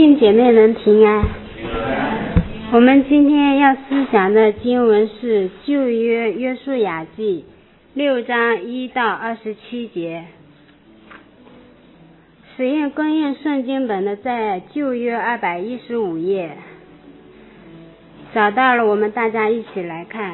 弟兄姐妹们平安。我们今天要思想的经文是旧约约书亚记6章1到27节。使用供应圣经本的在旧约215页，找到了，我们大家一起来看。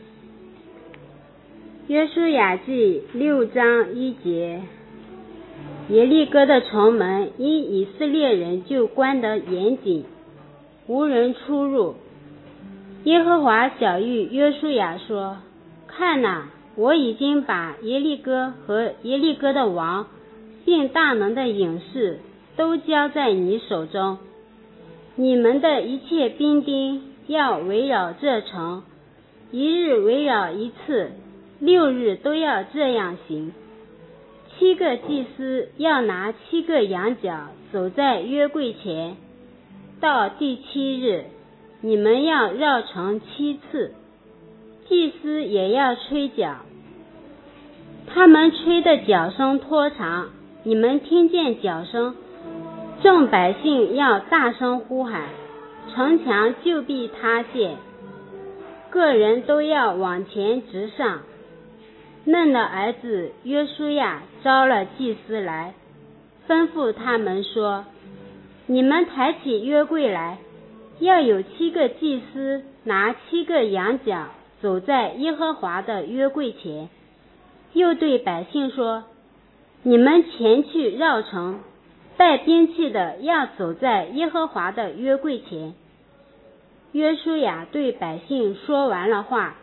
约书亚记6章1节，耶利哥的城门因以色列人就关得严谨，无人出入。耶和华晓谕约书亚说：看哪，我已经把耶利哥和耶利哥的王并大能的勇士都交在你手中，你们的一切兵丁要围绕这城，一日围绕一次，6日都要这样行。7个祭司要拿7个羊角走在约柜前，到第7日，你们要绕城7次，祭司也要吹角，他们吹的角声拖长，你们听见角声，众百姓要大声呼喊，城墙就必塌陷，个人都要往前直上。嫩的儿子约书亚招了祭司来，吩咐他们说：你们抬起约柜来，要有7个祭司拿7个羊角走在耶和华的约柜前。又对百姓说：你们前去绕城，带兵器的要走在耶和华的约柜前。约书亚对百姓说完了话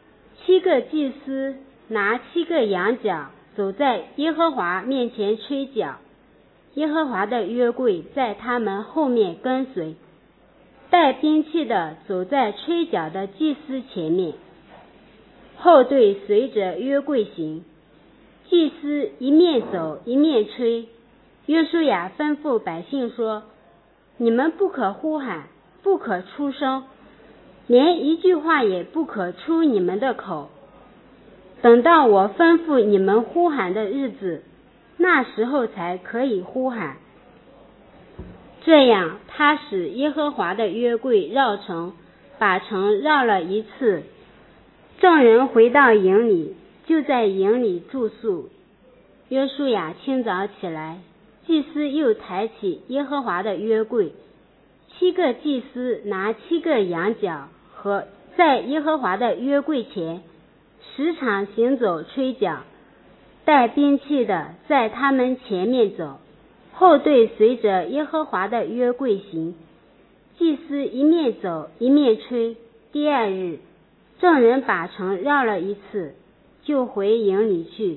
，7个祭司拿7个羊角走在耶和华面前吹角，耶和华的约柜在他们后面跟随，带兵器的走在吹角的祭司前面，后队随着约柜行，祭司一面走一面吹。约书亚吩咐百姓说：你们不可呼喊，不可出声，连一句话也不可出你们的口，等到我吩咐你们呼喊的日子，那时候才可以呼喊。这样他使耶和华的约柜绕城，把城绕了一次。众人回到营里，就在营里住宿。约书亚清早起来，祭司又抬起耶和华的约柜，7个祭司拿7个羊角和在耶和华的约柜前时常行走吹角，带兵器的在他们前面走，后队随着耶和华的约柜行，祭司一面走一面吹。第2日，众人把城绕了一次，就回营里去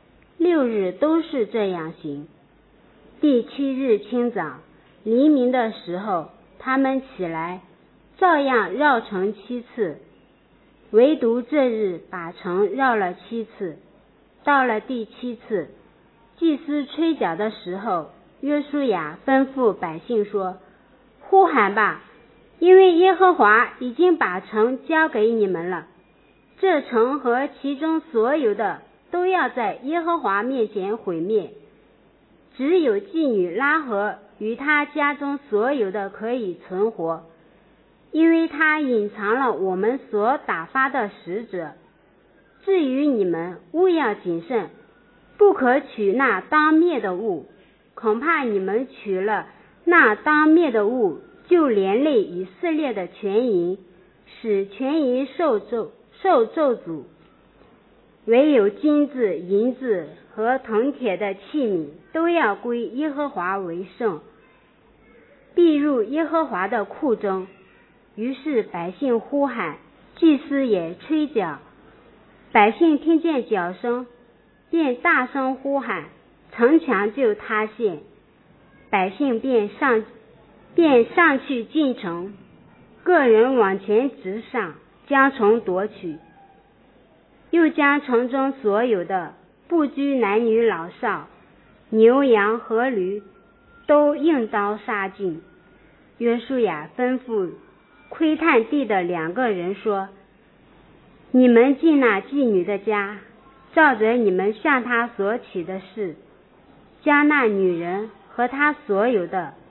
，6日都是这样行。第7日清早，黎明的时候，他们起来，照样绕城7次，唯独这日把城绕了7次。到了第7次，祭司吹角的时候，约书亚吩咐百姓说：呼喊吧，因为耶和华已经把城交给你们了，这城和其中所有的都要在耶和华面前毁灭，只有妓女拉合与他家中所有的可以存活，因为他隐藏了我们所打发的使者。至于你们，务要谨慎，不可取那当灭的物，恐怕你们取了那当灭的物，就连累以色列的全营，使全营受咒诅。唯有金子、银子和铜铁的器皿都要归耶和华为圣，必入耶和华的库中。于是百姓呼喊，祭司也吹角，百姓听见角声，便大声呼喊，城墙就塌陷，百姓便上去进城，个人往前直上，将城夺取，又将城中所有的不拘男女老少、牛羊和驴都用刀杀尽。约书亚吩咐窥探地的2个人说：你们进那妓女的家，照着你们向她所起的事，将那女人和她所有的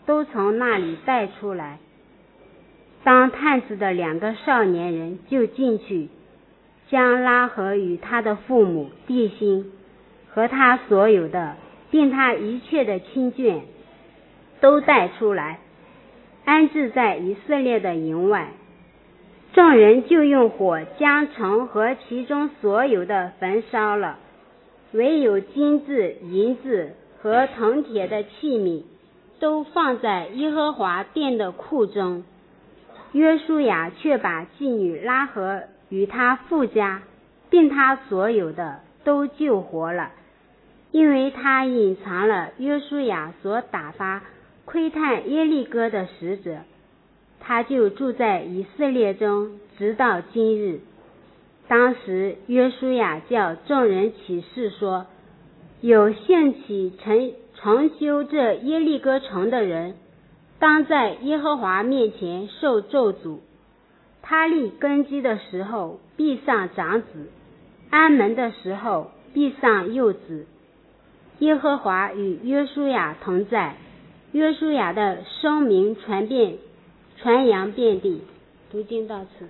都从那里带出来。当探子的2个少年人就进去，将拉合与他的父母、弟兄和他所有的，并他一切的亲眷都带出来，安置在以色列的营外。众人就用火将城和其中所有的焚烧了，唯有金子、银子和铜铁的器皿都放在耶和华殿的库中。约书亚却把妓女拉合与他父家并他所有的都救活了，因为他隐藏了约书亚所打发窥探耶利哥的使者，他就住在以色列中，直到今日。当时约书亚叫众人起誓说，有兴起重修这耶利哥城的人，当在耶和华面前受咒诅。他立根基的时候必上长子，安门的时候必上幼子。耶和华与约书亚同在，约书亚的声名传扬遍地。读经到此。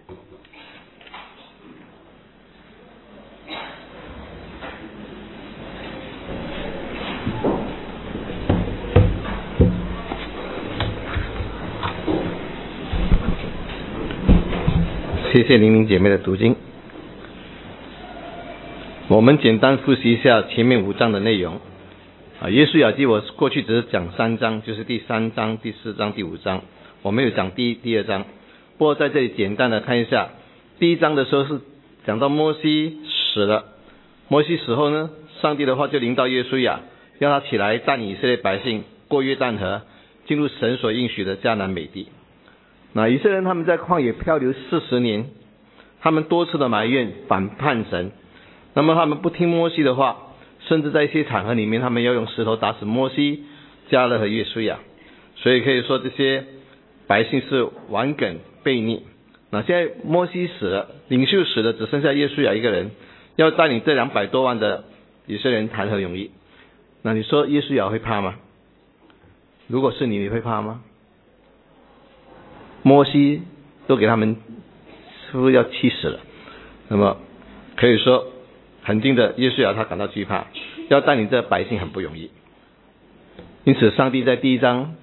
谢谢玲玲姐妹的读经。我们简单复习一下前面5章的内容。约书亚记我过去只是讲3章，就是第3章、第4章、第5章，我没有讲第2章。不过在这里简单的看一下，第1章的时候是讲到摩西死了，摩西死后呢，上帝的话就临到约书亚，让他起来带领以色列百姓过约旦河，进入神所应许的迦南美地。那以色列人他们在旷野漂流40年，他们多次的埋怨反叛神，那么他们不听摩西的话，甚至在一些场合里面他们要用石头打死摩西、迦勒和约书亚，所以可以说这些百姓是顽梗悖逆。那现在摩西死了，领袖死了，只剩下约书亚一个人，要带领这200多万的以色列人谈何容易？那你说约书亚会怕吗？如果是你会怕吗？摩西都给他们似乎要气死了，那么可以说肯定的，约书亚他感到惧怕，要带领这百姓很不容易。因此上帝在第1章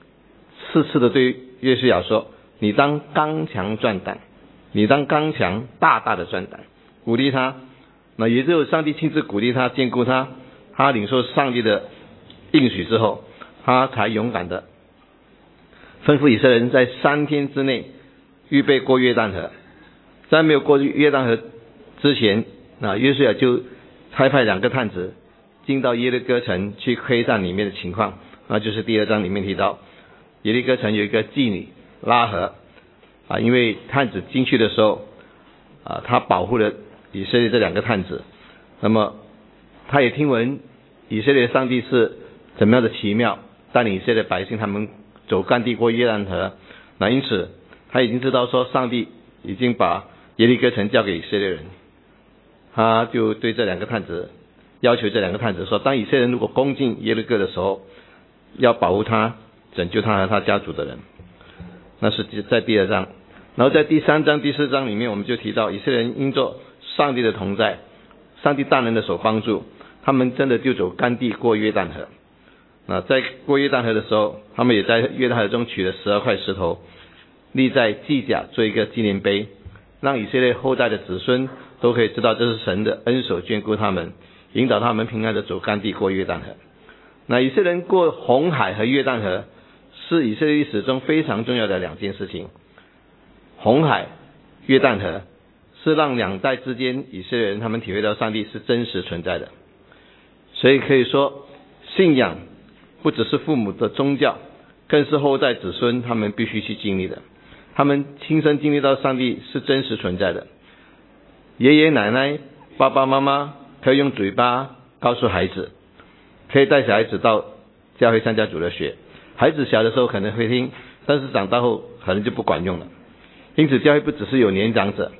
4次的对约书亚说，你当刚强壮胆，你当刚强大大的壮胆，鼓励他。那也只有上帝亲自鼓励他、坚固他，他领受上帝的应许之后，他才勇敢的吩咐以色列人在3天之内预备过约旦河。在没有过约旦河之前，那约书亚就差派2个探子进到耶利哥城去窥探里面的情况。那就是第2章里面提到，耶利哥城有一个妓女拉合因为探子进去的时候他保护了以色列这2个探子，那么他也听闻以色列上帝是怎么样的奇妙，带领以色列百姓他们走干地过约旦河。那因此他已经知道说上帝已经把耶利哥城交给以色列人，他就对这2个探子要求，这2个探子说，当以色列人如果攻进耶利哥的时候，要保护他、拯救他和他家族的人。那是在第2章。然后在第3章、第4章里面，我们就提到以色列人因着上帝的同在，上帝大能的手帮助，他们真的就走干地过约旦河。那在过约旦河的时候，他们也在约旦河中取了12块石头，立在基甲做一个纪念碑，让以色列后代的子孙都可以知道这是神的恩手眷顾他们，引导他们平安的走干地过约旦河。那以色列人过红海和约旦河是以色列历史中非常重要的2件事情。红海、约旦河是让2代之间以色列人他们体会到上帝是真实存在的。所以可以说，信仰不只是父母的宗教，更是后代子孙他们必须去经历的。他们亲身经历到上帝是真实存在的。爷爷奶奶、爸爸妈妈可以用嘴巴告诉孩子，可以带小孩子到教会参加主日学，孩子小的时候可能会听，但是长大后可能就不管用了。因此教会不只是有年长者，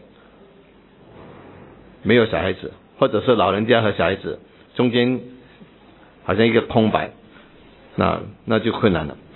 没有小孩子，或者是老人家和小孩子中间好像一个空白，那就困难了。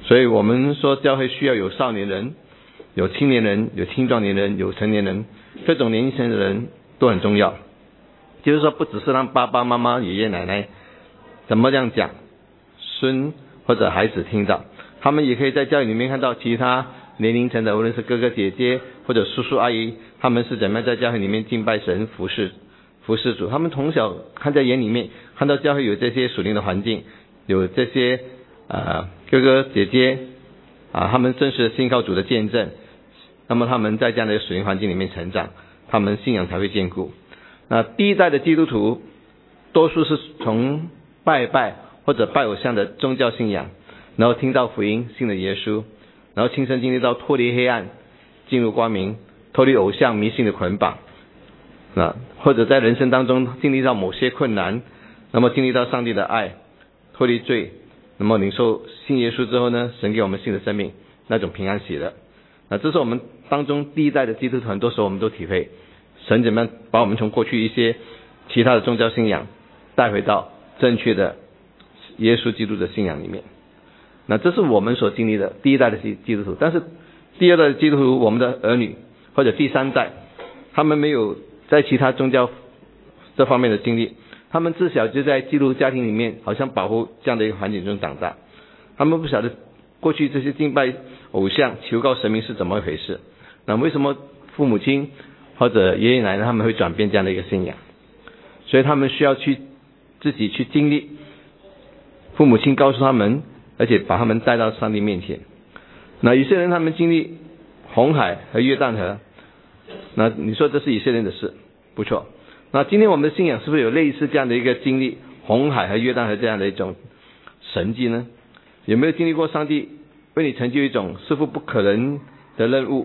所以我们说教会需要有少年人，有青年人，有青壮年人，有成年人，各种年龄层的人都很重要。就是说不只是让爸爸妈妈爷爷奶奶怎么样讲，孙或者孩子听到，他们也可以在教会里面看到其他年龄层的，无论是哥哥姐姐或者叔叔阿姨，他们是怎么样在教会里面敬拜神，服侍主。他们从小看在眼里面，看到教会有这些属灵的环境，有这些哥哥姐姐他们正是信靠主的见证，那么他们在这样的属灵环境里面成长，他们信仰才会坚固。那第一代的基督徒多数是从拜或者拜偶像的宗教信仰，然后听到福音，信了耶稣，然后亲身经历到脱离黑暗进入光明，脱离偶像迷信的捆绑，或者在人生当中经历到某些困难，那么经历到上帝的爱，脱离罪，那么领受信耶稣之后呢，神给我们新的生命，那种平安喜乐。那这是我们当中第一代的基督徒，很多时候我们都体会神怎么样把我们从过去一些其他的宗教信仰带回到正确的耶稣基督的信仰里面。那这是我们所经历的第一代的基督徒。但是第二代的基督徒，我们的儿女或者第三代，他们没有在其他宗教这方面的经历，他们自小就在基督家庭里面，好像保护这样的一个环境中长大，他们不晓得过去这些敬拜偶像求告神明是怎么一回事。那为什么父母亲或者爷爷奶奶他们会转变这样的一个信仰？所以他们需要自己去经历，父母亲告诉他们，而且把他们带到上帝面前。那以色列人他们经历红海和约旦河，那你说这是以色列人的事，不错。那今天我们的信仰是不是有类似这样的一个经历，红海和约旦河这样的一种神迹呢？有没有经历过上帝为你成就一种似乎不可能的任务，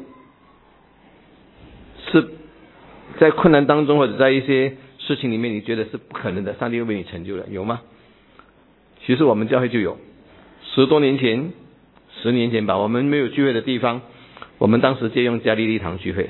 是在困难当中或者在一些事情里面你觉得是不可能的，上帝会为你成就了，有吗？其实我们教会就有10年前吧，我们没有聚会的地方，我们当时借用加利利堂聚会。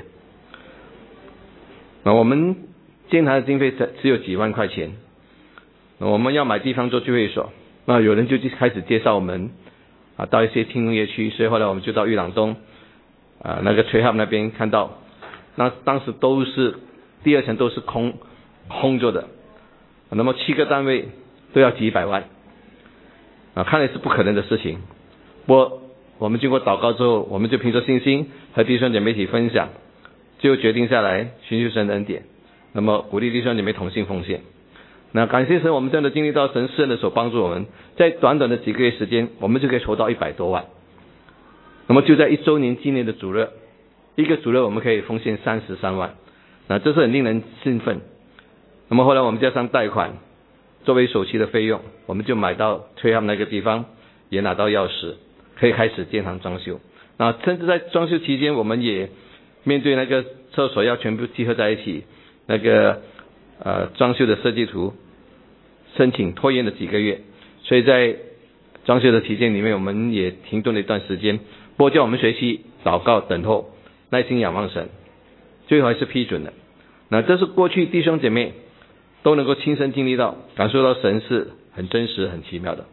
那我们建堂的经费只有几万块钱，那我们要买地方做聚会所，那有人就开始介绍我们到一些听农业区，所以后来我们就到玉朗东那个吹号那边看到，那当时都是第2层都是空着的，那么7个单位都要几百万看来是不可能的事情。不过我们经过祷告之后，我们就凭着信心和弟兄姐妹一起分享，就决定下来寻求神的恩典，那么鼓励弟兄姐妹同心奉献。那感谢神，我们真的经历到神施恩的手帮助我们，在短短的几个月时间，我们就可以筹到100多万。那么就在1周年纪念的主日，一个主日我们可以奉献33万，那这是很令人兴奋。那么后来我们加上贷款作为首期的费用，我们就买到吹号那个地方，也拿到钥匙，可以开始建堂装修。那甚至在装修期间，我们也面对那个厕所要全部集合在一起，那个装修的设计图申请拖延了几个月，所以在装修的期间里面，我们也停顿了一段时间。不过叫我们学习祷告等候，耐心仰望神，最后还是批准了。那这是过去弟兄姐妹都能够亲身经历到，感受到神是很真实很奇妙的。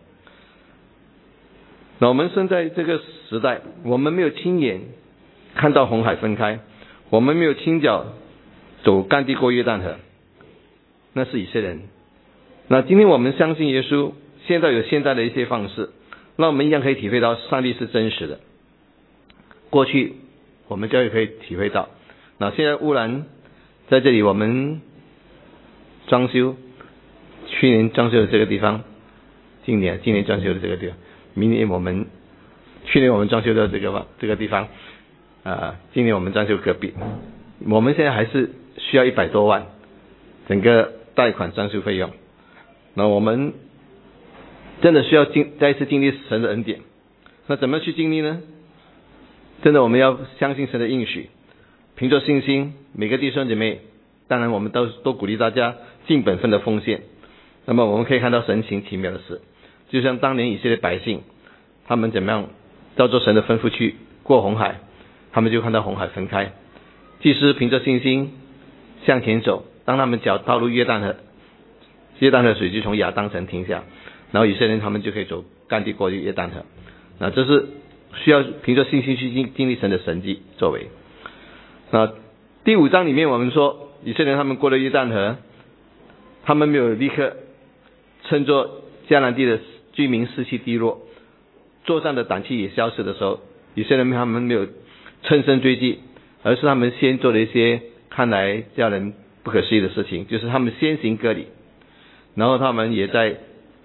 那我们生在这个时代，我们没有亲眼看到红海分开，我们没有亲脚走干地过约旦河，那是以色列人。那今天我们相信耶稣，现在有现在的一些方式，让我们一样可以体会到上帝是真实的。过去我们教会可以体会到，那现在污染在这里，我们装修，去年装修的这个地方，今年装修的这个地方，去年我们装修的这个地方今年我们装修隔壁，我们现在还是需要100多万整个贷款装修费用。那我们真的需要再一次经历神的恩典。那怎么去经历呢？真的我们要相信神的应许，凭着信心，每个弟兄姐妹，当然我们都鼓励大家尽本分的奉献。那么我们可以看到神行奇妙的事，就像当年以色列百姓，他们怎么样照着神的吩咐去过红海，他们就看到红海分开。祭司凭着信心向前走，当他们脚踏入约旦河水就从亚当城停下，然后以色列人他们就可以走干地过约旦河。 这是需要凭着信心去经历神的神迹作为。第5章里面我们说以色列人他们过了约旦河，他们没有立刻趁着迦南地的居民士气低落，作战的胆气也消失的时候，以色列人他们没有乘胜追击，而是他们先做了一些看来叫人不可思议的事情，就是他们先行割礼，然后他们也在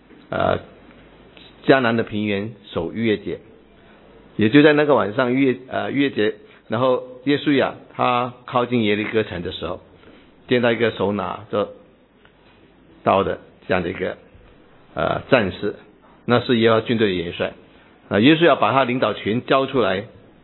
迦南的平原守逾越节，也就在那个晚上逾越节，然后约书亚他靠近耶利哥城的时候，见到一个手拿着刀的这样的一个战士，那是耶和华军队的元帅。约书亚把他领导权交出来。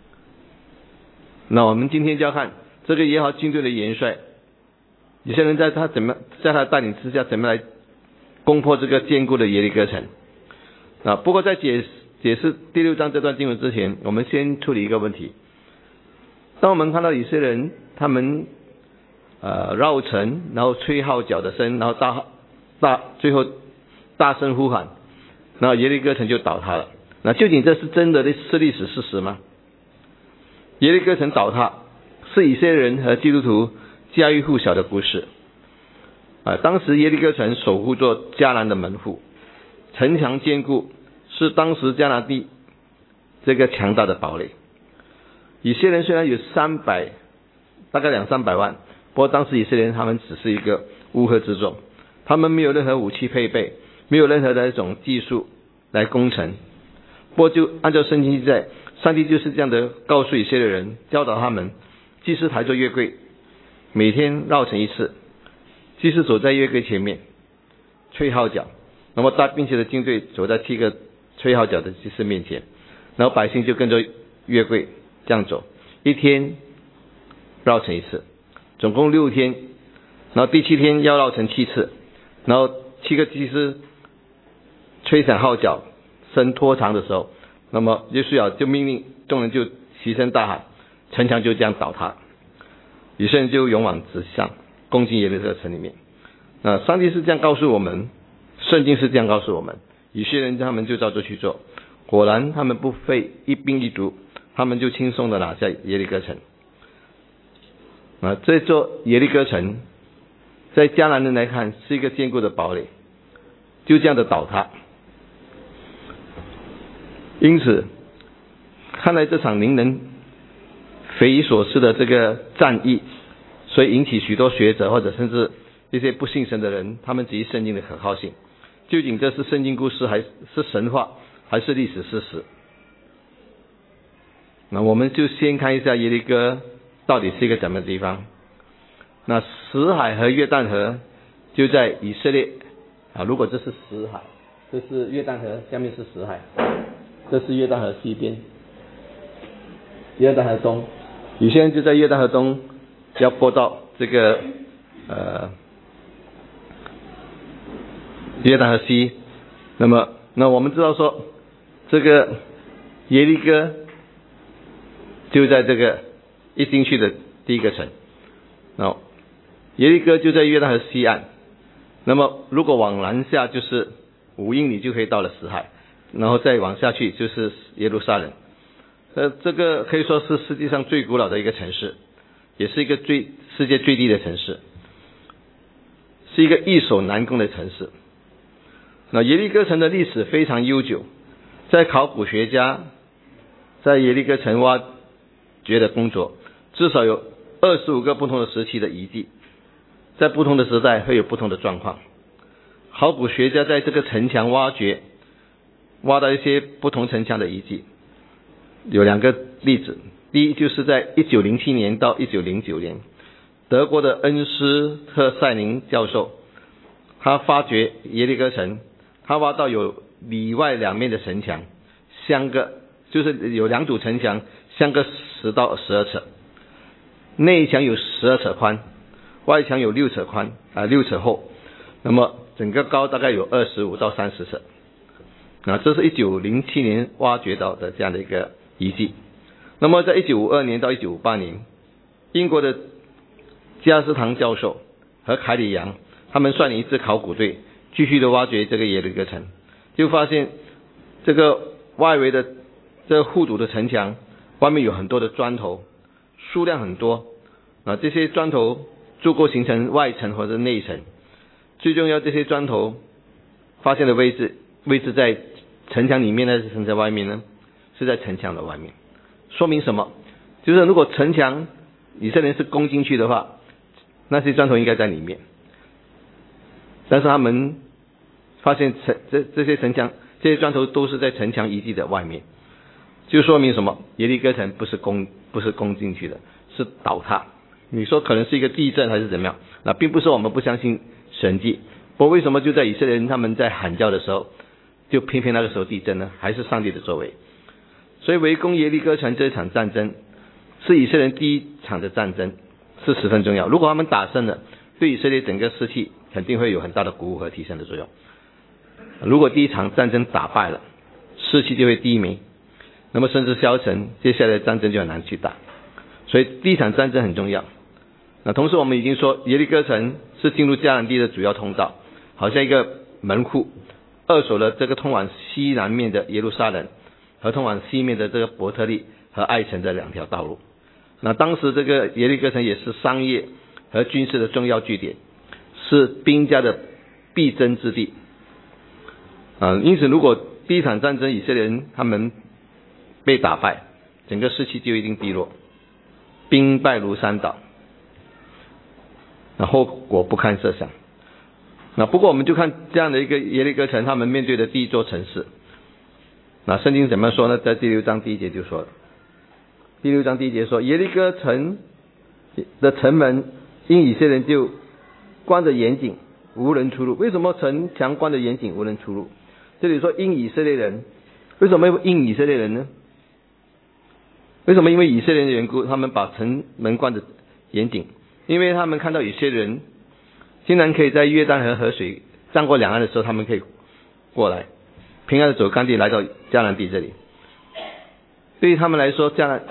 那我们今天就要看这个耶和华军队的元帅，以色列人在他带领之下怎么来攻破这个坚固的耶利哥城。不过在解释第6章这段经文之前，我们先处理一个问题。当我们看到以色列人他们绕城，然后吹号角的声，然后最后大声呼喊，然后耶利哥城就倒塌了。那究竟这是真的是历史事实吗？耶利哥城倒塌是以色列人和基督徒家喻户晓的故事。当时耶利哥城守护着迦南的门户，城墙坚固，是当时迦南地这个强大的堡垒。以色列人虽然有大概200-300万，不过当时以色列人他们只是一个乌合之众，他们没有任何武器配备，没有任何的一种技术来攻城。不过就按照圣经记载，上帝就是这样的告诉以色列人，教导他们，祭司抬着约柜，每天绕城一次，祭司走在约柜前面吹号角，那么大并且的军队走在7个吹号角的祭司面前，然后百姓就跟着约柜这样走，一天绕城一次，总共6天，然后第7天要绕城7次，然后7个祭司吹响号角声拖长的时候，那么约书亚就命令众人就齐声大喊，城墙就这样倒塌，以色列人就勇往直上攻进耶利哥城里面。上帝是这样告诉我们，圣经是这样告诉我们，以色列人他们就照着去做，果然他们不费一兵一卒，他们就轻松的拿下耶利哥城。这座耶利哥城在迦南人来看是一个坚固的堡垒，就这样的倒塌。因此看来这场令人匪夷所思的这个战役，所以引起许多学者或者甚至一些不信神的人，他们质疑圣经的可靠性，究竟这是圣经故事还是神话还是历史事实。我们就先看一下耶利哥到底是一个怎么的地方。死海和约旦河就在以色列如果这是死海，这是约旦河，下面是死海，这是约旦河西边，约旦河东，以色列就在约旦河东要过到这个约旦河西。那我们知道说这个耶利哥就在这个一进去的第一个城，耶利哥就在约旦河西岸，那么如果往南下就是5英里就可以到了死海，然后再往下去就是耶路撒冷。这个可以说是世界上最古老的一个城市，也是一个世界最低的城市，是一个易守难攻的城市。耶利哥城的历史非常悠久，在考古学家在耶利哥城挖掘的工作至少有25个不同的时期的遗迹，在不同的时代会有不同的状况。考古学家在这个城墙挖到一些不同城墙的遗迹，有2个例子。第一就是在1907年到1909年，德国的恩斯特塞林教授他发掘耶利哥城，他挖到有里外2面的城墙相隔，就是有2堵城墙相隔10到12尺，内墙有12尺宽，外墙有6尺宽6尺厚，那么整个高大概有25到30尺。这是1907年挖掘到的这样的一个遗迹。那么在1952年到1958年，英国的加斯唐教授和凯里杨他们率领一支考古队继续的挖掘这个耶利哥城，就发现这个外围的这个护堵的城墙外面有很多的砖头，数量很多啊，这些砖头足够形成外层或者内层。最重要，这些砖头发现的位置在城墙里面呢，还是在外面呢？是在城墙的外面。说明什么？就是如果城墙以色列人是攻进去的话，那些砖头应该在里面，但是他们发现这些城墙这些砖头都是在城墙遗迹的外面，就说明什么？耶利哥城不是攻进去的，是倒塌。你说可能是一个地震还是怎么样？那并不是我们不相信神迹，不过为什么就在以色列人他们在喊叫的时候，就偏偏那个时候地震呢？还是上帝的作为。所以围攻耶利哥城这场战争是以色列人第一场的战争，是十分重要。如果他们打胜了，对以色列整个士气肯定会有很大的鼓舞和提升的作用。如果第一场战争打败了，士气就会低迷，那么甚至消沉，接下来的战争就很难去打。所以第一场战争很重要。那同时我们已经说，耶利哥城是进入迦南地的主要通道，好像一个门户，扼守了这个通往西南面的耶路撒冷和通往西面的这个伯特利和爱城的两条道路。那当时这个耶利哥城也是商业和军事的重要据点，是兵家的必争之地。因此如果第一场战争以色列人他们被打败，整个士气就一定低落，兵败如山倒，那后果不堪设想。那不过我们就看这样的一个耶利哥城，他们面对的第一座城市。那圣经怎么说呢？在第6章第1节就说了，第6章第1节说，耶利哥城的城门因以色列人就关着严谨，无人出入。为什么城墙关着严谨，无人出入？这里说因以色列人，为什么因以色列人呢？为什么？因为以色列人的缘故，他们把城门关着严谨，因为他们看到以色列人竟然可以在约旦河河水涨过两岸的时候，他们可以过来平安的走干地来到迦南地这里。对于他们来说，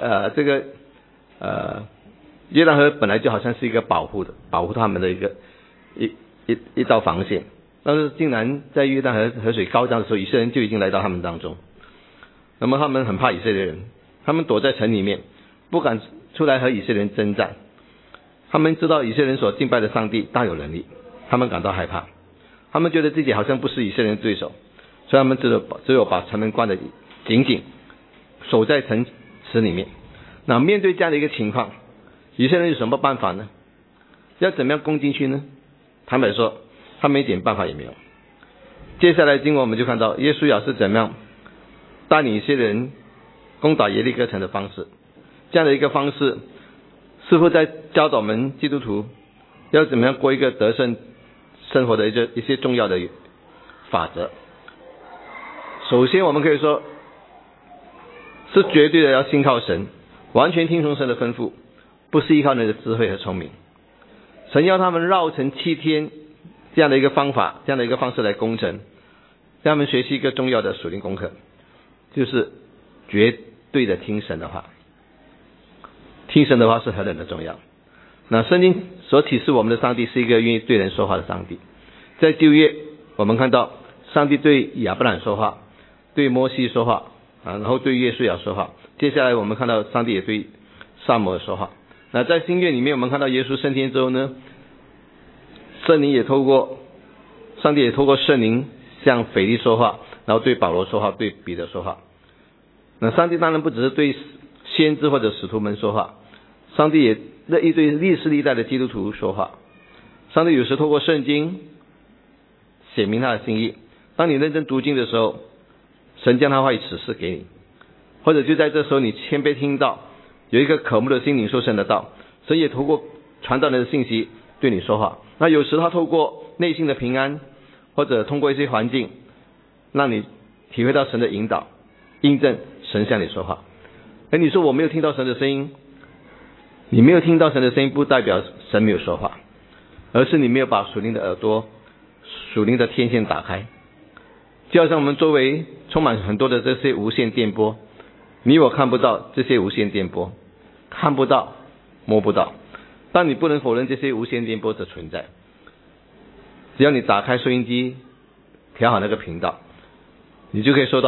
约旦河本来就好像是一个保护他们的一道防线，但是竟然在约旦河河水高涨的时候，以色列人就已经来到他们当中。那么他们很怕以色列人，他们躲在城里面，不敢出来和以色列人征战。他们知道以色列人所敬拜的上帝大有能力，他们感到害怕，他们觉得自己好像不是以色列人的对手，所以他们只有把城门关得紧紧，守在城池里面。那面对这样的一个情况，以色列人有什么办法呢？要怎么样攻进去呢？坦白说，他们一点办法也没有。接下来经文我们就看到耶稣亚是怎么样带领以色列人攻打耶利哥城的方式。这样的一个方式似乎在教导我们基督徒要怎么样过一个得胜生活的一些重要的法则。首先我们可以说是绝对的要信靠神，完全听从神的吩咐，不是依靠人的智慧和聪明。神要他们绕城7天，这样的一个方法，这样的一个方式来攻城，让他们学习一个重要的属灵功课，就是绝对的听神的话。听神的话是何等的重要。那圣经所启示我们的上帝是一个愿意对人说话的上帝。在旧约我们看到上帝对亚伯兰说话，对摩西说话然后对约书亚说话。接下来我们看到上帝也对撒母耳说话。那在新约里面我们看到耶稣升天之后呢，上帝也透过圣灵向腓力说话，然后对保罗说话，对彼得说话。那上帝当然不只是对先知或者使徒们说话，上帝也对历世历代的基督徒说话。上帝有时透过圣经写明他的心意，当你认真读经的时候，神将他话语指示给你，或者就在这时候你谦卑听到有一个渴慕的心领受神的道，神也透过传道人的信息对你说话。那有时他透过内心的平安，或者通过一些环境让你体会到神的引导，印证神向你说话。你说我没有听到神的声音，你没有听到神的声音不代表神没有说话，而是你没有把属灵的耳朵、属灵的天线打开。就好像我们周围充满很多的这些无线电波，你我看不到这些无线电波，看不到摸不到，但你不能否认这些无线电波的存在。只要你打开收音机，调好那个频道，你就可以收到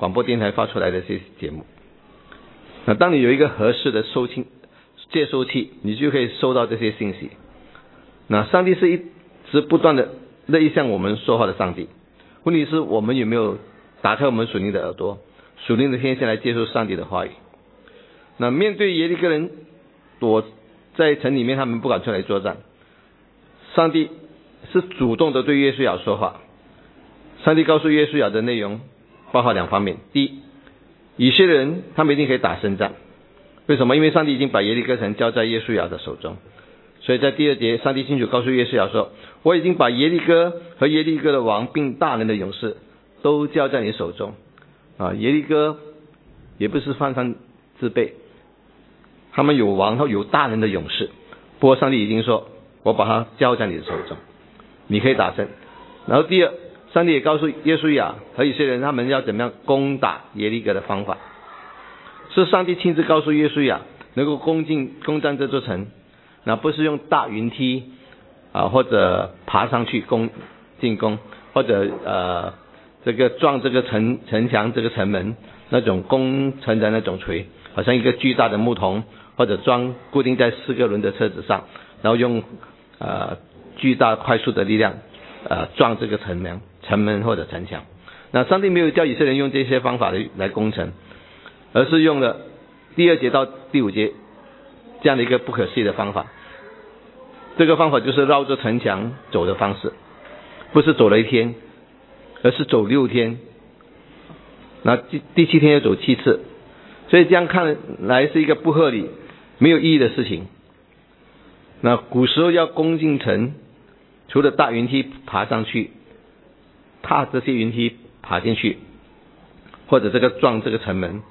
广播电台发出来的这些节目。那当你有一个合适的接收器，你就可以收到这些信息。那上帝是一直不断的乐意向我们说话的上帝，问题是我们有没有打开我们属灵的耳朵、属灵的天线来接受上帝的话语。那面对耶利哥人躲在城里面，他们不敢出来作战，上帝是主动的对约书亚说话。上帝告诉约书亚的内容包括两方面。第一，以色列人他们一定可以打胜仗，为什么？因为上帝已经把耶利哥城交在约书亚的手中。所以在第二节，上帝清楚告诉约书亚说，我已经把耶利哥和耶利哥的王并大能的勇士都交在你手中。耶利哥也不是泛泛之辈，他们有王，他有大能的勇士，不过上帝已经说，我把他交在你的手中，你可以打胜。然后第二，上帝也告诉约书亚和以色列人他们要怎么样攻打耶利哥的方法，是上帝亲自告诉约书亚能够攻占这座城，那不是用大云梯或者爬上去进攻，或者这个撞这个城墙这个城门那种攻城的那种锤，好像一个巨大的木桶，或者固定在4个轮的车子上，然后用巨大快速的力量撞这个城门或者城墙。那上帝没有叫以色列人用这些方法来攻城，而是用了第2节到第5节这样的一个不可思议的方法。这个方法就是绕着城墙走的方式，不是走了1天，而是走6天，那第7天要走7次。所以这样看来是一个不合理没有意义的事情。那古时候要攻进城，除了大云梯爬上去，踏这些云梯爬进去，或者撞这个城门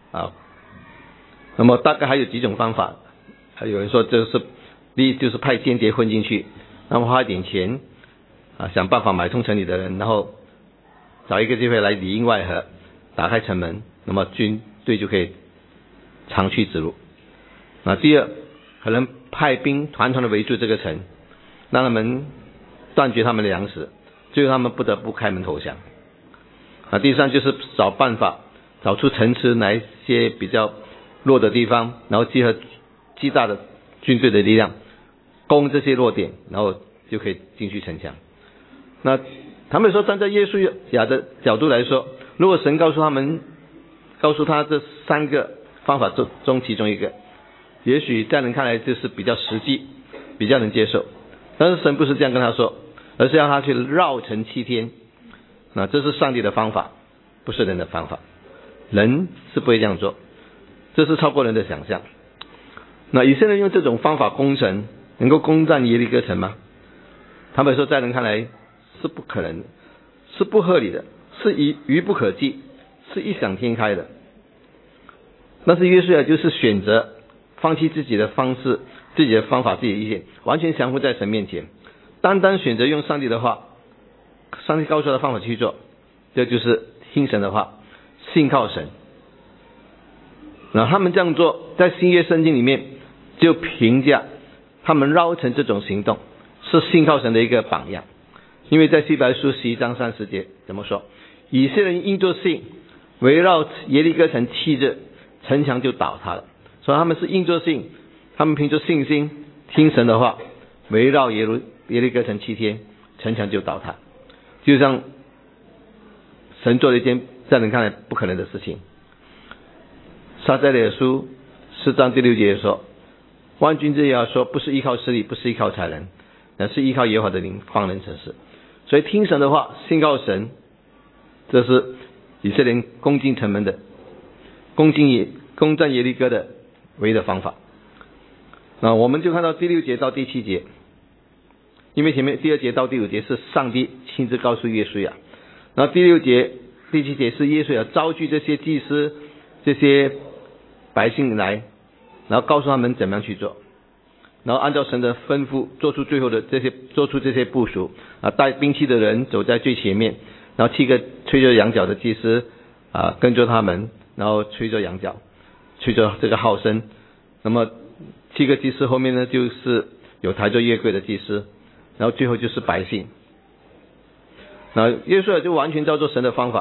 那么大概还有几种方法。还有人说第一就是派间谍混进去，然后花一点钱想办法买通城里的人，然后找一个机会来里应外合打开城门，那么军队就可以长驱直入。那第二，可能派兵团团的围住这个城，让他们断绝他们的粮食，最后他们不得不开门投降。第三就是找办法找出城池哪一些比较弱的地方，然后结合巨大的军队的力量攻这些弱点，然后就可以进去城墙。那他们说站在约书亚的角度来说，如果神告诉他这3个方法中其中一个，也许在人看来就是比较实际，比较能接受。但是神不是这样跟他说，而是要他去绕城7天。那这是上帝的方法，不是人的方法，人是不会这样做，这是超过人的想象。那以色列人用这种方法攻城，能够攻占耶利哥城吗？他们说在人看来是不可能的，是不合理的，是愚不可及，是异想天开的。但是约书亚就是选择放弃自己的方式、自己的方法、自己的意见，完全降服在神面前，单单选择用上帝的话，上帝告诉他的方法去做，这就是听神的话，信靠神。那他们这样做，在新约圣经里面就评价他们绕城这种行动是信靠神的一个榜样。因为在希伯来书11章30节怎么说？以色列人因着信围绕耶利哥城7日，城墙就倒塌了。所以他们是因着信，他们凭着信心听神的话，围绕耶利哥城7天，城墙就倒塌。就像神做了一件在人看来不可能的事情。撒迦利亚书4章第6节说，万军之耶和华说，不是依靠势力，不是依靠才能，乃是依靠耶和华的灵方能成事。所以听神的话，信靠神，这是以色列人攻进城门的攻占耶利哥的唯一的方法。那我们就看到第6节到第7节，因为前面第2节到第5节是上帝亲自告诉约书亚，然后第6节第7节是约书亚召集这些祭司这些百姓来，然后告诉他们怎么样去做，然后按照神的吩咐做出这些部署带兵器的人走在最前面，然后7个吹着羊角的祭司跟着他们，然后吹着羊角，吹着这个号声。那么7个祭司后面呢，就是有抬着约柜的祭司，然后最后就是百姓。那约书亚就完全照着神的方法，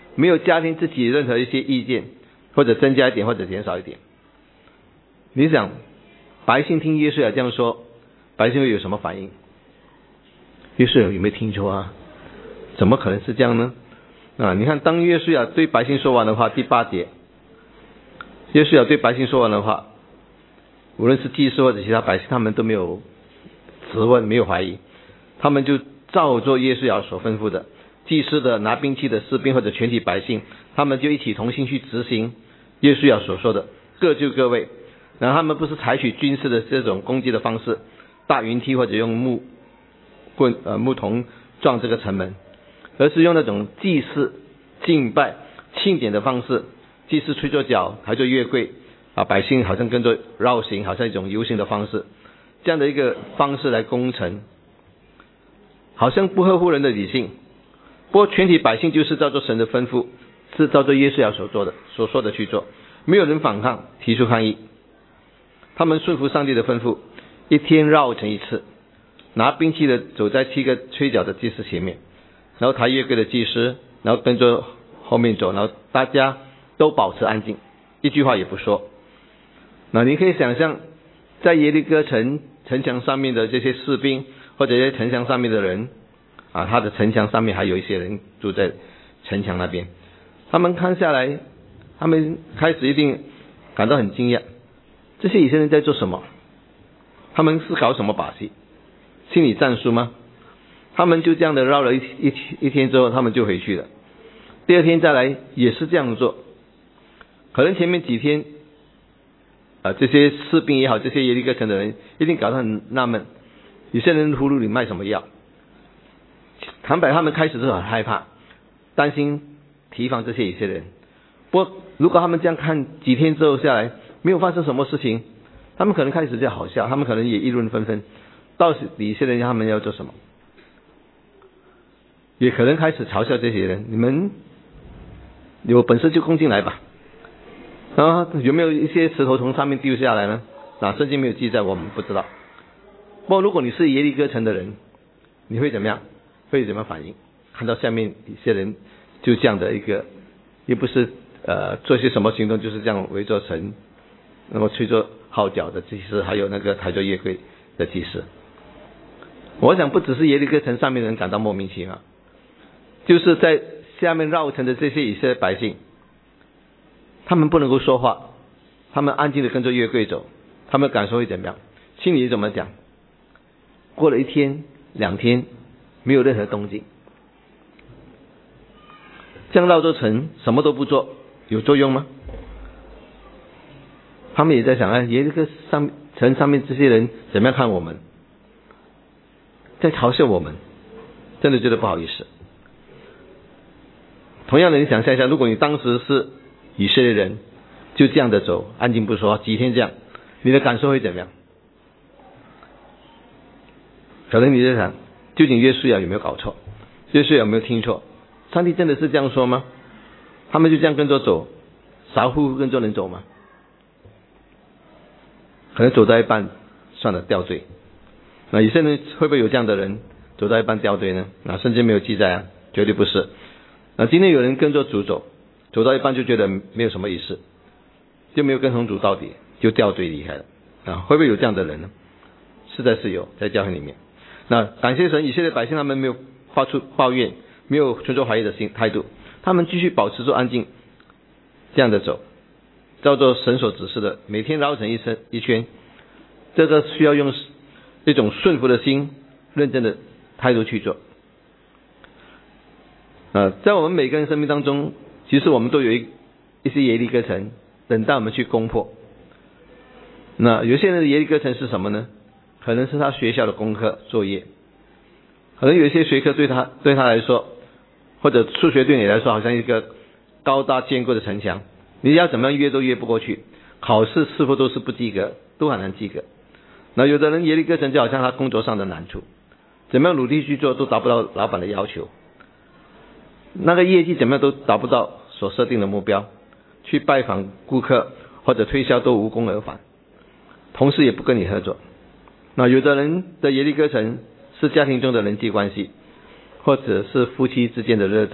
没有加添自己任何一些意见，或者增加一点或者减少一点。你想百姓听约书亚这样说，百姓会有什么反应？约书亚有没有听错啊？怎么可能是这样呢？你看当约书亚对百姓说完的话，第8节，约书亚对百姓说完的话，无论是祭司或者其他百姓，他们都没有质问，没有怀疑，他们就照做约书亚所吩咐的，祭司的、拿兵器的士兵或者全体百姓，他们就一起同心去执行约书亚所说的，各就各位。然后他们不是采取军事的这种攻击的方式，大云梯或者用木桶撞这个城门，而是用那种祭祀、敬拜、庆典的方式，祭司吹着角，抬着月柜，百姓好像跟着绕行，好像一种游行的方式，这样的一个方式来攻城，好像不合乎人的理性。不过全体百姓就是照着神的吩咐，是照着约书亚所说的去做，没有人反抗提出抗议。他们顺服上帝的吩咐，一天绕城一次，拿兵器的走在7个吹角的祭司前面，然后抬月柜的祭司，然后跟着后面走，然后大家都保持安静，一句话也不说。那你可以想象，在耶利哥城墙上面的这些士兵，或者这些城墙上面的人他的城墙上面还有一些人住在城墙那边，他们看下来，他们开始一定感到很惊讶，这些以色列人在做什么？他们是搞什么把戏？心理战术吗？他们就这样的绕了一天之后，他们就回去了。第二天再来也是这样做。可能前面几天这些士兵也好，这些耶利哥城的人一定感到很纳闷，以色列人葫芦里卖什么药？坦白他们开始是很害怕，担心提防这些以色列人。不过如果他们这样看几天之后下来没有发生什么事情，他们可能开始就好笑，他们可能也议论纷纷，到底以色列人他们要做什么？也可能开始嘲笑这些人，你们有本事就攻进来吧。有没有一些石头从上面丢下来呢？圣经没有记载，我们不知道。不过如果你是耶利哥城的人，你会怎么样？会怎么反应？看到下面一些人就这样的一个，又不是做些什么行动，就是这样围着城，那么吹着号角的祭司，还有那个抬着月柜的祭司。我想不只是耶利哥城上面的人感到莫名其妙，就是在下面绕城的这些以色列百姓，他们不能够说话，他们安静的跟着月柜走，他们感受会怎么样？心里怎么讲？过了1天2天没有任何动静，这样绕着城什么都不做，有作用吗？他们也在想耶利哥城上面这些人怎么样看我们，在嘲笑我们，真的觉得不好意思。同样的，你想象一下，如果你当时是以色列人，就这样的走，安静不说，几天这样，你的感受会怎么样？可能你在想，究竟约书亚有没有搞错？约书亚有没有听错？上帝真的是这样说吗？他们就这样跟着走，傻乎乎跟着人走吗？可能走到一半算了，掉队。以色列人会不会有这样的人走到一半掉队呢？圣经没有记载绝对不是。今天有人跟着主走到一半就觉得没有什么意思，就没有跟从主到底，就掉队离开了。会不会有这样的人呢？实在是有，在教会里面。感谢神，以色列百姓他们没有发出抱怨，没有存着怀疑的态度，他们继续保持住安静，这样的走，照着神所指示的，每天绕城一圈。这个需要用一种顺服的心，认真的态度去做。在我们每个人生命当中，其实我们都有一些耶利哥城等待我们去攻破。有些人的耶利哥城是什么呢？可能是他学校的功课作业，可能有一些学科对他来说，或者数学对你来说好像一个高大坚固的城墙，你要怎么样越都越不过去，考试似乎都是不及格，都很难及格。有的人耶利哥城就好像他工作上的难处，怎么样努力去做都达不到老板的要求，那个业绩怎么样都达不到所设定的目标，去拜访顾客或者推销都无功而返，同事也不跟你合作。有的人的耶利哥城是家庭中的人际关系，或者是夫妻之间的热战，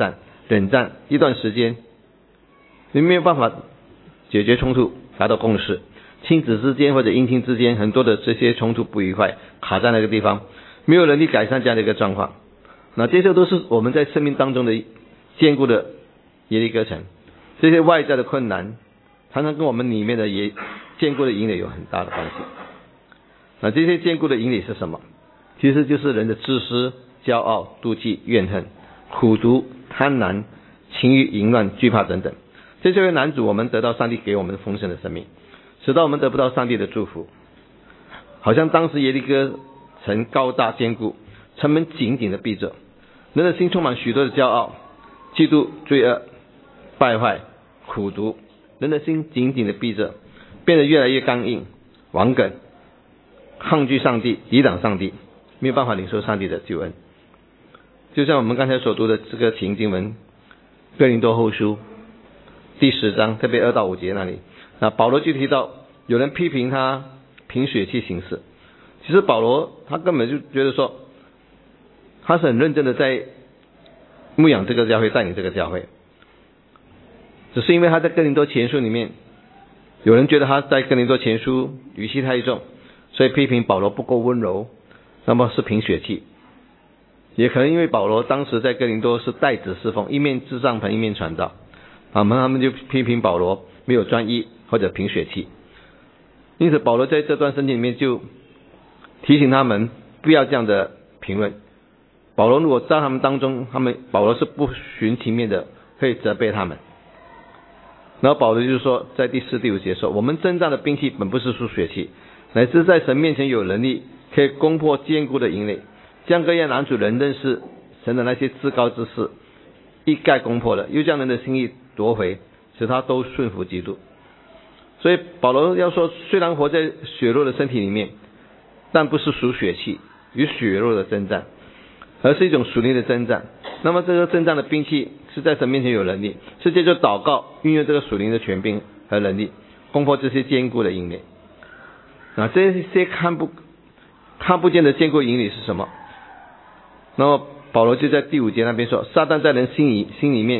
冷战一段时间，你没有办法解决冲突，达到共识，亲子之间或者姻亲之间很多的这些冲突不愉快卡在那个地方，没有能力改善这样的一个状况。那这些都是我们在生命当中的坚固的耶利哥城，这些外在的困难常常跟我们里面的坚固的营垒有很大的关系。那这些坚固的营垒是什么？其实就是人的自私、骄傲、妒忌、怨恨、苦毒、贪婪、情欲、淫乱、惧怕等等。这些男主我们得到上帝给我们丰盛的生命，使到我们得不到上帝的祝福。好像当时耶利哥城高大坚固，城门紧紧的闭着，人的心充满许多的骄傲、嫉妒、罪恶、败坏、苦毒，人的心紧紧的闭着，变得越来越刚硬、顽梗，抗拒上帝，抵挡上帝，没有办法领受上帝的救恩。就像我们刚才所读的这个经文，哥林多后书第10章特别2到5节那里，那保罗就提到有人批评他凭血气行事。其实保罗他根本就觉得说，他是很认真的在牧养这个教会，带领这个教会，只是因为他在哥林多前书里面，有人觉得他在哥林多前书语气太重，所以批评保罗不够温柔，那么是凭血气。也可能因为保罗当时在哥林多是代子侍奉，一面支帐篷一面传道，他们就批评保罗没有专一或者凭血气。因此保罗在这段圣经里面就提醒他们不要这样的评论。保罗如果在他们当中，保罗是不徇情面的，可以责备他们。然后保罗就是说，在第4、第5节说，我们征战的兵器本不是属血气，乃是在神面前有能力，可以攻破坚固的营垒，将各样男主人认识神的那些至高之事一概攻破了，又将人的心意夺回，使他都顺服基督。所以保罗要说，虽然活在血肉的身体里面，但不是属血气与血肉的征战，而是一种属灵的征战。那么这个征战的兵器是在神面前有能力，是借着祷告运用这个属灵的权柄和能力，攻破这些坚固的营垒。这些看不见的坚固营垒是什么？那么保罗就在第5节那边说，撒旦在人心里面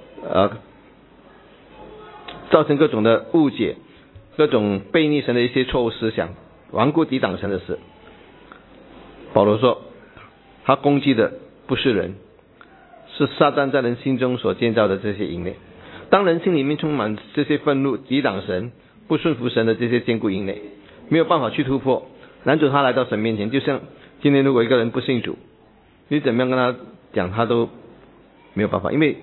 造成各种的误解，各种悖逆神的一些错误思想，顽固抵挡神的事。保罗说，他攻击的不是人，是撒旦在人心中所建造的这些营垒。当人心里面充满这些愤怒、抵挡神、不顺服神的这些坚固营垒，没有办法去突破，男主他来到神面前，就像今天如果一个人不信主，你怎么样跟他讲他都没有办法，因为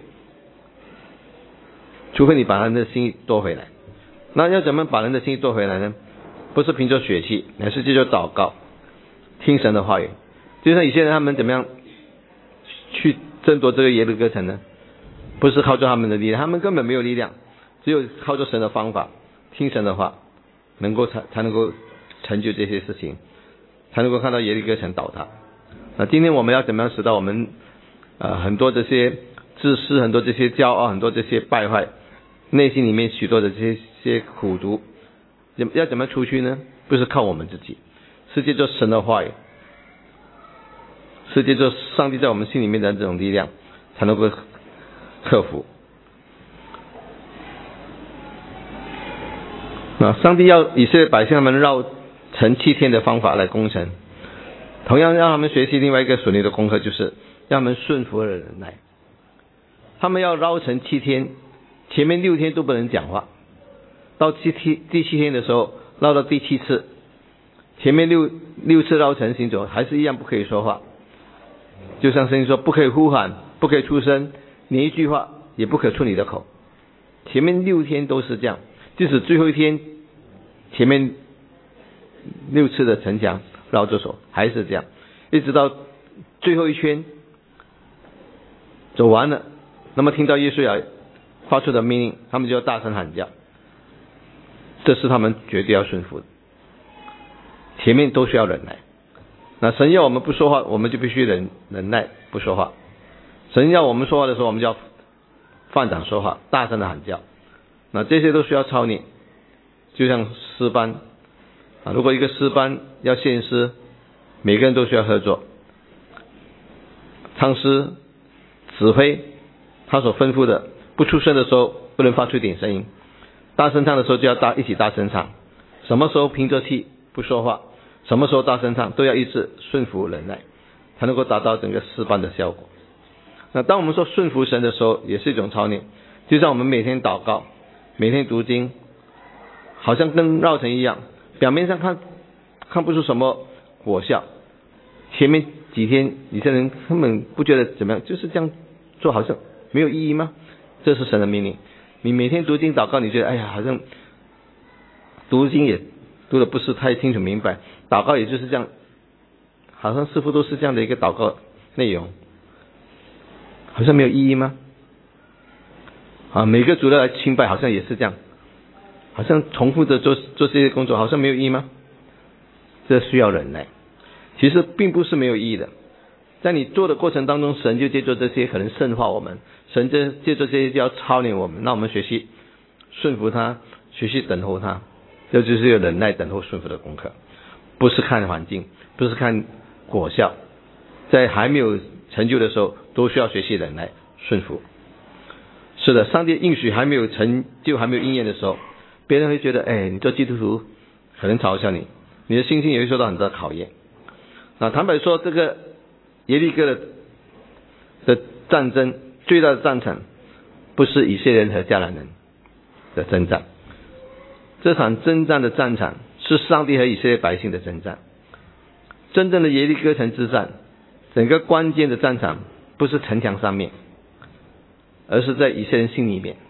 除非你把人的心意夺回来。那要怎么把人的心意夺回来呢？不是凭着血气，乃是借着祷告，听神的话语。就像以前人他们怎么样去争夺这个耶利哥城呢？不是靠着他们的力量，他们根本没有力量，只有靠着神的方法，听神的话，才能够成就这些事情，才能够看到耶利哥城倒塌。那今天我们要怎么样使到我们很多这些自私，很多这些骄傲，很多这些败坏，内心里面许多的这些苦毒，要怎么出去呢？不是靠我们自己，是借着神的话语，是借着上帝在我们心里面的这种力量，才能够克服。上帝要以色列百姓他们绕城7天的方法来攻城，同样让他们学习另外一个属灵的功课，就是让他们顺服和忍耐。他们要绕城7天，前面6天都不能讲话，到第7天的时候，绕到第7次，前面六次绕城行走还是一样不可以说话，就像圣经说，不可以呼喊，不可以出声，连一句话也不可出你的口。前面6天都是这样，即使最后一天前面6次的城墙绕着手还是这样，一直到最后一圈走完了，那么听到约书亚发出的命令，他们就要大声喊叫，这是他们绝对要顺服的。前面都需要忍耐，那神要我们不说话，我们就必须忍耐不说话。神要我们说话的时候，我们就要放胆说话，大声的喊叫。那这些都需要操练，就像诗班如果一个诗班要献诗，每个人都需要合作，唱诗、指挥， 他所吩咐的，不出声的时候不能发出一点声音，大声唱的时候就要一起大声唱，什么时候凭着气不说话，什么时候大声唱，都要一致顺服忍耐，才能够达到整个事办的效果。那当我们说顺服神的时候，也是一种操练，就像我们每天祷告，每天读经，好像跟绕城一样，表面上看不出什么果效，前面几天以色列人根本不觉得怎么样，就是这样做好像没有意义吗？这是神的命令。你每天读经祷告，你觉得哎呀，好像读经也读的不是太清楚明白，祷告也就是这样，好像似乎都是这样的一个祷告内容，好像没有意义吗？每个主日来敬拜好像也是这样，好像重复的做这些工作，好像没有意义吗？这需要忍耐。其实并不是没有意义的，在你做的过程当中，神就借助这些可能圣化我们，神就借助这些就要操练我们，让我们学习顺服他，学习等候他，这就是有忍耐等候顺服的功课。不是看环境，不是看果效，在还没有成就的时候都需要学习忍耐顺服。是的，上帝应许还没有成就，还没有应验的时候，别人会觉得你做基督徒可能嘲笑你，你的信心也会受到很大的考验。那坦白说，这个耶利哥的战争最大的战场不是以色列人和迦南人的征战，这场征战的战场是上帝和以色列百姓的征战。真正的耶利哥城之战，整个关键的战场不是城墙上面，而是在以色列人心里面。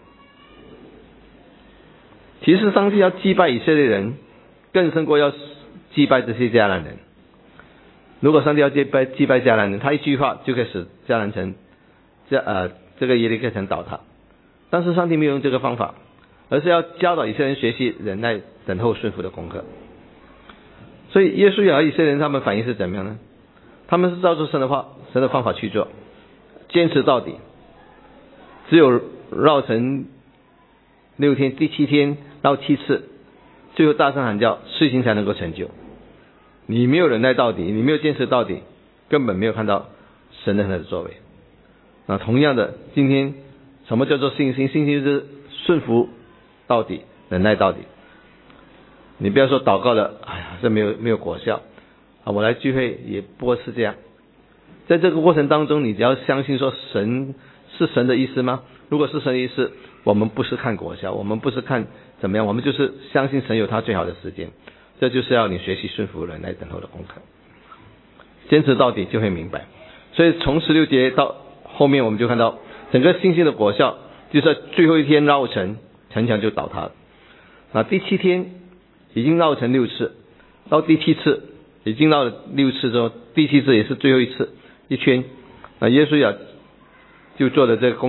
其实上帝要击败以色列人，更胜过要击败这些迦南人。如果上帝要击败迦南人，他一句话就可以使迦南城这个耶利哥城倒塌。但是上帝没有用这个方法，而是要教导以色列人学习忍耐等候顺服的功课。所以耶稣和以色列人他们反应是怎么样呢？他们是照着神的方法去做，坚持到底。只有绕城6天，第7天绕7次，最后大声喊叫，事情才能够成就。你没有忍耐到底，你没有坚持到底，根本没有看到神的作为。那同样的，今天什么叫做信心？信心就是顺服到底，忍耐到底。你不要说祷告了，这没有果效我来聚会也不过是这样。在这个过程当中，你只要相信说神是神的意思吗？如果是神的意思，我们不是看果效，我们不是看怎么样，我们就是相信神有他最好的时间。这就是要你学习顺服忍耐等候的功课，坚持到底就会明白。所以从16节到后面，我们就看到整个信心的果效，就是在最后一天绕城，城墙就倒塌了。那第7天已经绕城6次，到第7次已经绕了6次之后，第7次也是最后一次一圈。那耶稣呀就做了这个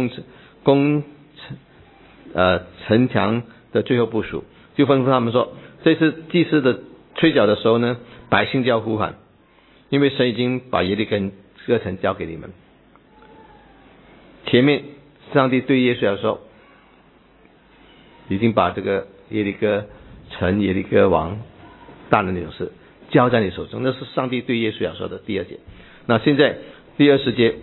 城墙的最后部署，就吩咐他们说，这次祭司的吹角的时候呢，百姓就要呼喊，因为神已经把耶利哥城交给你们。前面上帝对耶稣来说，已经把这个耶利哥城、耶利哥王大的那种事交在你手中，那是上帝对耶稣要说的第2节。那现在第20节，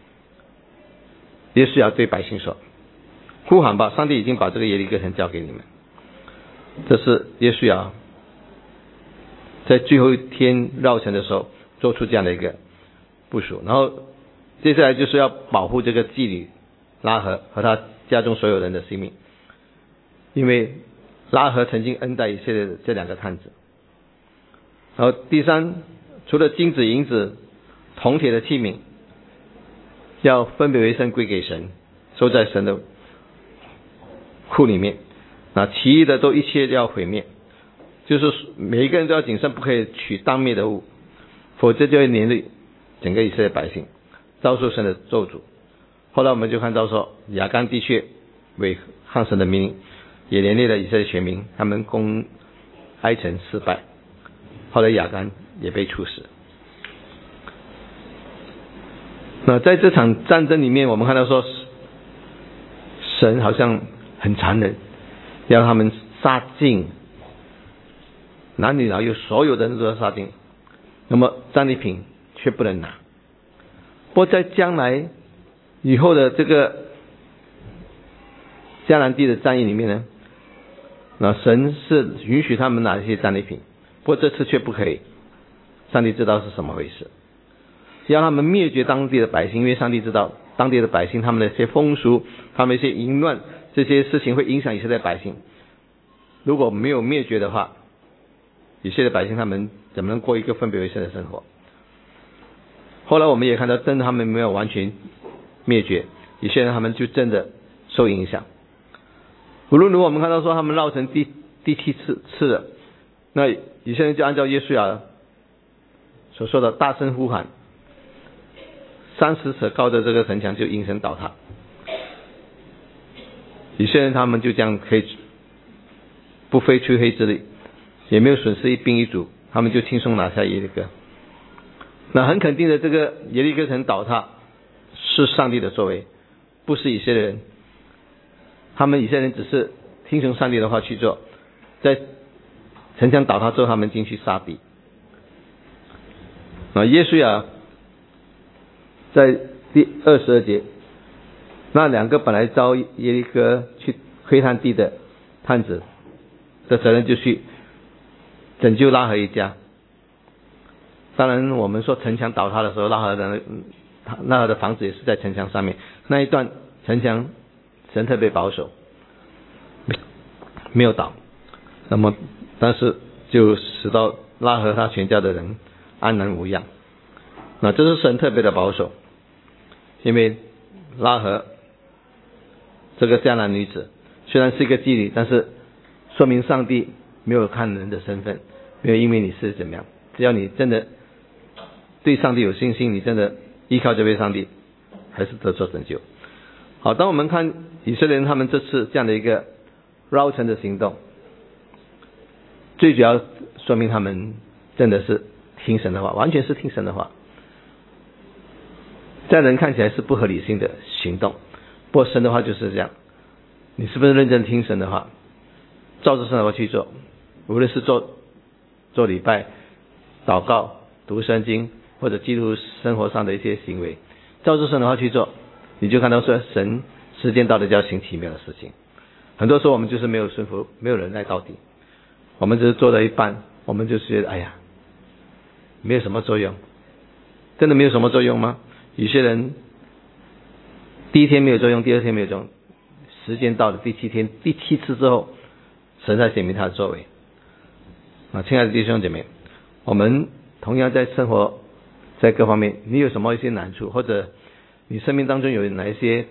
耶稣要对百姓说，呼喊吧，上帝已经把这个耶利哥城交给你们。这是耶稣要在最后一天绕城的时候做出这样的一个部署。然后接下来就是要保护这个妓女拉合和他家中所有人的性命，因为拉合曾经恩待以色列的这2个探子。然后第3，除了金子、银子、铜铁的器皿要分别为圣归给神，收在神的库里面，那其余的都一切要毁灭，就是每一个人都要谨慎，不可以取当灭的物，否则就会连累整个以色列百姓，遭受神的咒诅。后来我们就看到说，亚干的确违抗神的命令，也连累了以色列全民，他们攻埃城失败，后来亚干也被处死。那在这场战争里面，我们看到说神好像很残忍，要他们杀尽男女老幼，所有的人都要杀尽，那么战利品却不能拿。不过在将来以后的这个迦南地的战役里面呢，那神是允许他们拿一些战利品，不过这次却不可以。上帝知道是什么回事，要他们灭绝当地的百姓，因为上帝知道当地的百姓他们的一些风俗，他们一些淫乱，这些事情会影响以色列百姓。如果没有灭绝的话，以色列百姓他们怎么能过一个分别为圣的生活？后来我们也看到，真的他们没有完全灭绝，以色列他们就真的受影响。无论如何，我们看到说他们绕城第7次了，那以色列就按照约书亚所说的大声呼喊，30尺高的这个城墙就应声倒塌。以色列他们就这样可以不费吹灰之力，也没有损失一兵一卒，他们就轻松拿下耶利哥。那很肯定的，这个耶利哥城倒塌是上帝的作为，不是以色列人。他们以色列人只是听从上帝的话去做，在城墙倒塌之后，他们进去杀敌。约书亚在第22节，那2个本来招耶利哥去窥探地的探子的责任就去拯救拉合一家。当然我们说城墙倒塌的时候，拉合的房子也是在城墙上面，那一段城墙神特别保守，没有倒，那么但是就使到拉合他全家的人安然无恙。那这是神特别的保守，因为拉合这个迦南女子虽然是一个妓女，但是说明上帝没有看人的身份，没有因为你是怎么样，只要你真的对上帝有信心，你真的依靠这位上帝，还是得着拯救。好，当我们看以色列人他们这次这样的一个绕城的行动，最主要说明他们真的是听神的话，完全是听神的话。在人看起来是不合理性的行动，不过神的话就是这样，你是不是认真听神的话，照着神的话去做，无论是做礼拜、祷告、读圣经，或者记录生活上的一些行为，照着神的话去做，你就看到说神时间到了就要行奇妙的事情。很多时候我们就是没有顺服，没有忍耐到底，我们只是做了一半，我们就是觉得哎呀没有什么作用。真的没有什么作用吗？有些人第1天没有作用，第2天没有作用，时间到了第7天，第7次之后，神才显明他的作为。亲爱的弟兄姐妹，我们同样在生活在各方面，你有什么一些难处，或者你生命当中有哪一些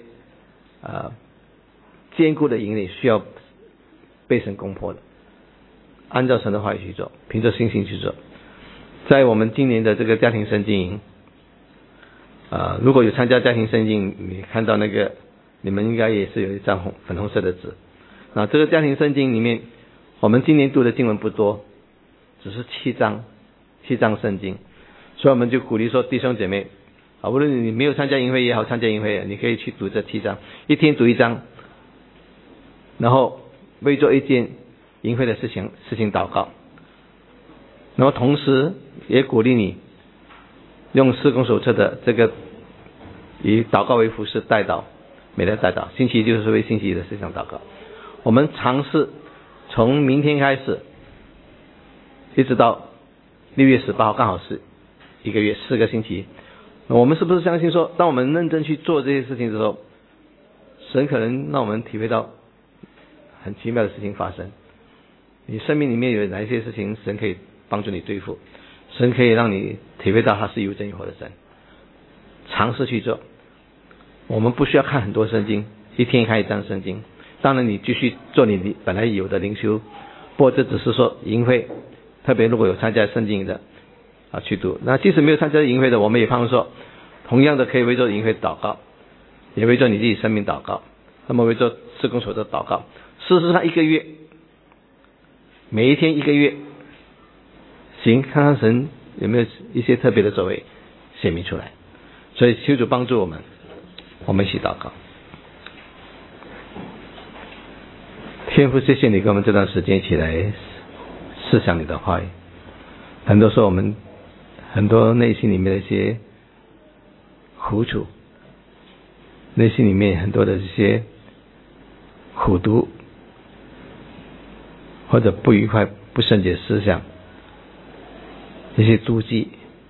坚固的营垒需要被神攻破的，按照神的话语去做，凭着信心去做。在我们今年的这个家庭圣经营，如果有参加家庭圣经，你看到那个你们应该也是有一张粉红色的纸。那这个家庭圣经里面，我们今年读的经文不多，只是7章圣经，所以我们就鼓励说弟兄姐妹无论你没有参加营会也好，参加营会你可以去读这7章，一天读1章，然后为做一件营会的事情祷告，然后同时也鼓励你用事工手册的这个以祷告为服事代祷，每天代祷，星期一就是为星期一的事情祷告。我们尝试从明天开始一直到6月18号，刚好是1个月4个星期。我们是不是相信说，当我们认真去做这些事情之后，神可能让我们体会到很奇妙的事情发生？你生命里面有哪一些事情神可以帮助你对付，神可以让你体会到他是有真有活的神，尝试去做。我们不需要看很多圣经，一天看1章圣经，当然你继续做你本来有的灵修，不过这只是说营会，特别如果有参加圣经的去读。那即使没有参加营会的，我们也盼望说同样的可以为做营会祷告，也为做你自己生命祷告，那么为做事工所的祷告。事实上1个月，每一天1个月行，看看神有没有一些特别的作为显明出来。所以求主帮助我们，我们一起祷告。天父，谢谢你跟我们这段时间一起来思想你的话语。很多时候我们很多内心里面的一些苦楚，内心里面很多的这些苦毒或者不愉快不圣洁思想，一些妒忌，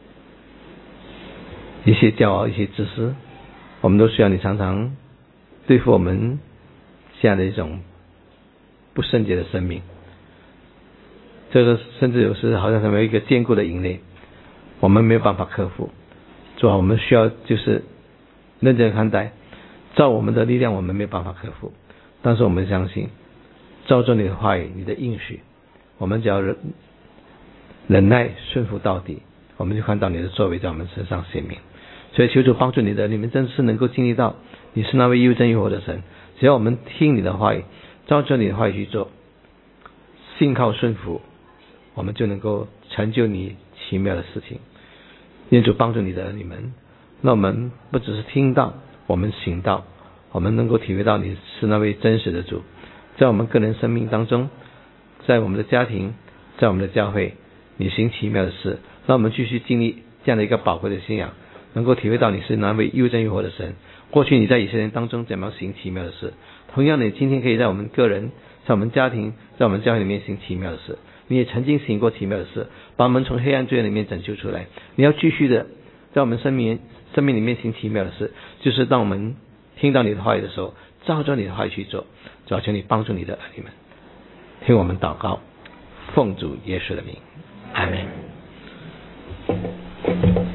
一些骄傲，一些自私，我们都需要你常常对付我们这样的一种不圣洁的生命。这个甚至有时好像成为一个坚固的营垒，我们没有办法克服。主啊，我们需要就是认真看待，照我们的力量我们没有办法克服，但是我们相信照着你的话语，你的应许，我们只要忍耐顺服到底，我们就看到你的作为在我们身上显明。所以求主帮助你的，你们真是能够经历到你是那位又真又活的神。只要我们听你的话语，照着你的话语去做，信靠顺服，我们就能够成就你奇妙的事情。愿主帮助你的你们，那我们不只是听到，我们行道，我们能够体会到你是那位真实的主，在我们个人生命当中，在我们的家庭，在我们的教会，你行奇妙的事，让我们继续经历这样的一个宝贵的信仰，能够体会到你是那位又真又活的神。过去你在以色列人当中怎么样行奇妙的事，同样的你今天可以在我们个人，在我们家庭，在我们教会里面行奇妙的事。你也曾经行过奇妙的事，把我们从黑暗罪恶里面拯救出来。你要继续的在我们生命里面行奇妙的事，就是当我们听到你的话语的时候，照着你的话语去做。主要求你帮助你的儿女们，听我们祷告，奉主耶稣的名，阿们。